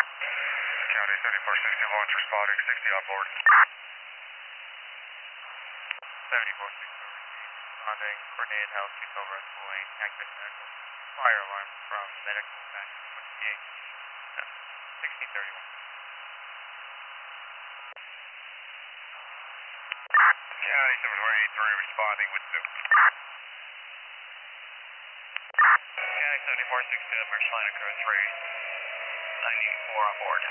County 7460 launch responding, 60 on board. 7460 responding, coordinated health, over at the lane, active medical, fire alarm from medical back to 1631. County 7483 responding with two. County 7462, emergency line of crew 394 on board.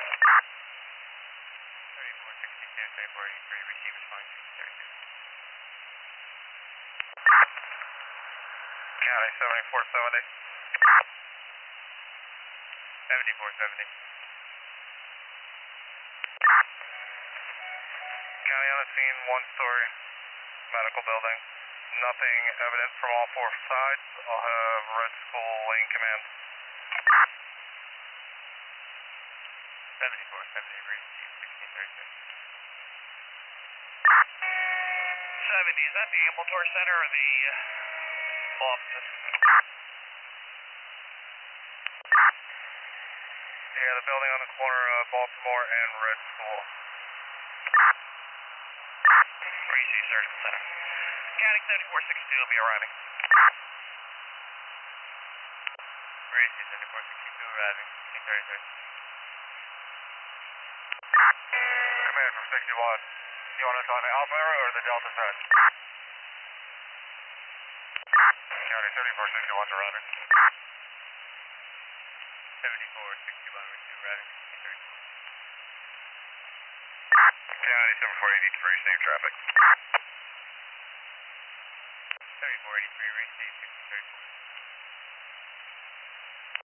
3462, 3483, receive responding 1632. County 7470. 7470. County on the scene, one-story medical building. Nothing evident from all four sides. I'll have Red Skull lane command. 7470, receive 1632. 70, is that the ambulatory center or the offices? Yeah, the building on the corner of Baltimore and Red Skull. Receive surgical center. County 7462 will be arriving. Receive 7462 arriving, 1633. Command from 61. You want us on the Alpha or the Delta side? County 7461 arriving. 7461, receive arriving, 1632. County 7483, same traffic. 7483, receive 1634.